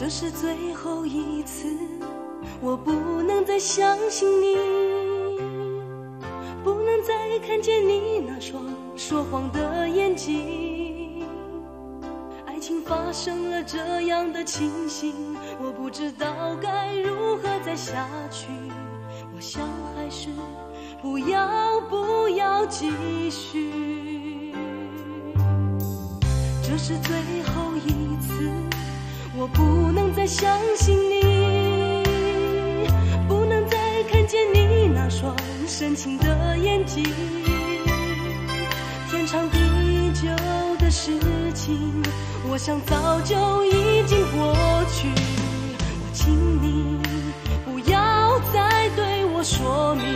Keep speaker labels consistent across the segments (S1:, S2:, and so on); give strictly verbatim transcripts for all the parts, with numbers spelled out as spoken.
S1: 这是最后一次，我不能再相信你，不能再看见你那双说谎的眼睛。爱情发生了这样的情形，我不知道该如何再下去，我想还是不要不要继续。这是最后一次，我不能再相信你，不能再看见你那双深情的眼睛。天长地久的事情，我想早就已经过去，我请你不要再对我说明。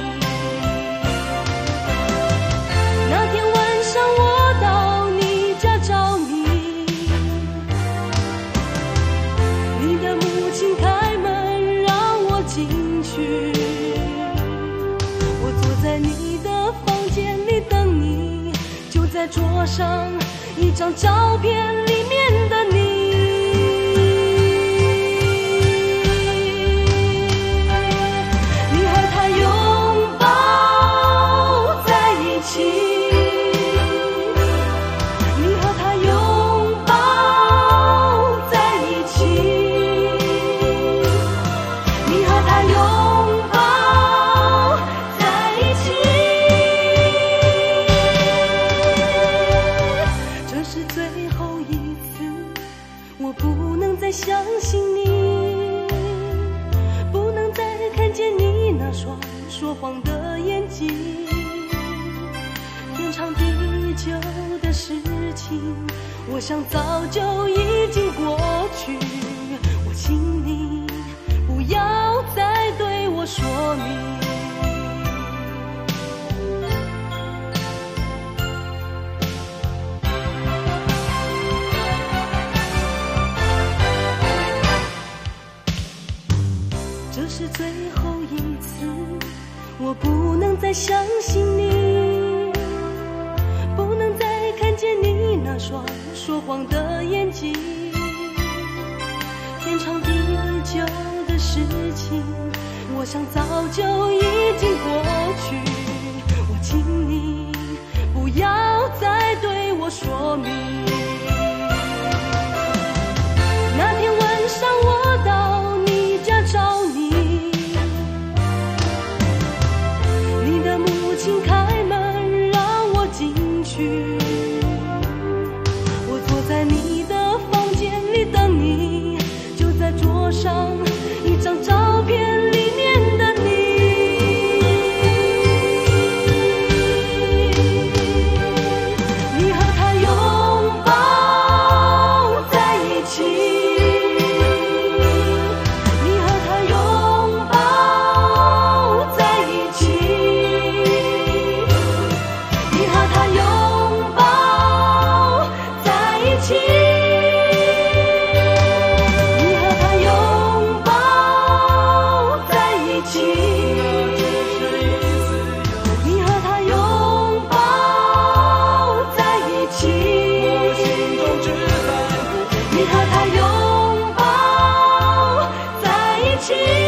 S1: 那天晚上我到你家找你，你的母亲开门让我进去，我坐在你的房间里等你，就在桌上一张照片里面的你。你和他拥抱在一起，你和他拥抱在一起，你和他拥抱在一起。这是最后一次，我不能再相信你，不能再看见你那双说谎的眼睛。天长地久的事情，我想早就已经过去，我请你不要再对我说明。这是最后一次，我不能再相信你，不能再看见你那双说谎的眼睛。天长地久的事情，我想早就已经过去，我请你不要再对我说明。那天晚上我到你家找你，你的母亲开门让我进去，我坐在你的房间里等你，就在桌上一张照片里面的你。你和他拥抱在一起，你和他拥抱在一起，你和他拥抱在一起，你和他拥抱在一起，你和他拥抱在一起，你和他拥抱在一起。